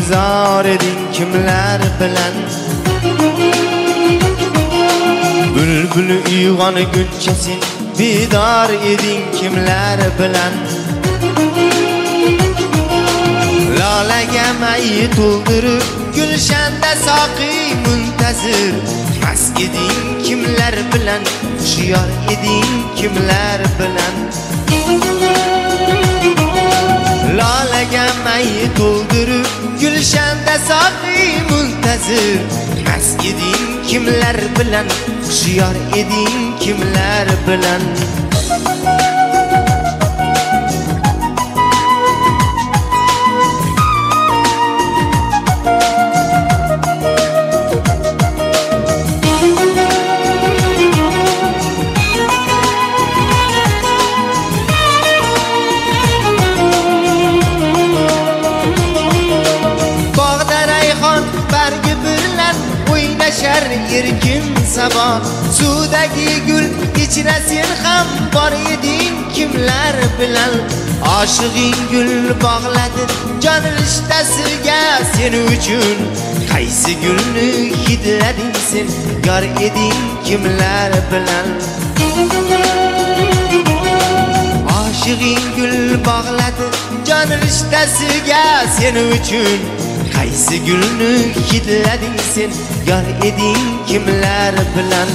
gulzor eding kimlar bilan Bülbül uyg'onguncha sen bedor eding kimlar bilan Lolaga may to'ldirib gulshanda soqiy muntazir Mast eding kimlar bilan hushyor eding kimlar bilan Lolaga may to'ldirib gulshanda soqiy muntazir Mast eding kimlar bilan hushyor eding kimlar bilan Erkin sabah suvdagi gul ichra sen ham bor eding kimlar bilan Oshiqing gul bog'ladi jon rishtasiga sen uchun Qaysi gulni hidlading sen yor eding kimlar bilan Oshiqing gul bog'ladi jon rishtasiga sen uchun Qaysi gulni hidlading sen yor eding kimlar bilan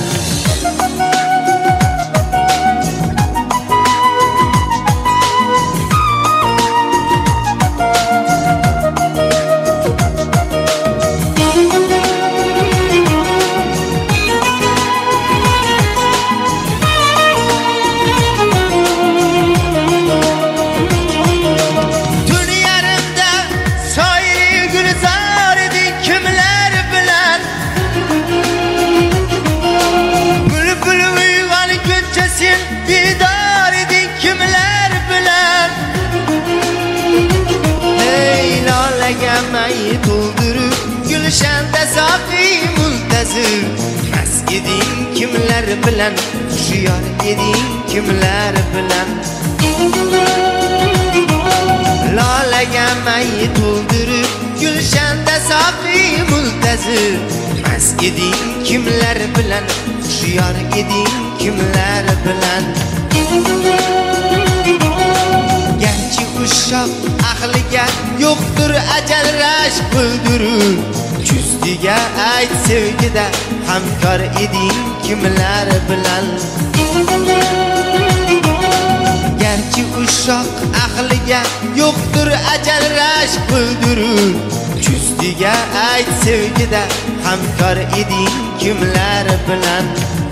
to'ldirib gulshanda soqiy muntazir Mast eding kimlar bilan hushyor eding kimlar bilan Lolaga may to'ldirib gulshanda soqiy muntazir Mast eding kimlar bilan hushyor eding kimlar bilan Garchi ushoq aqliga yo'qdir ajal rashk bildirib Justiga ayt sevgida hamkor eding kimlar bilan Garchi ushoq aqliga yo'qdir ajal rashk bildirib Justiga ayt sevgida hamkor eding kimlar bilan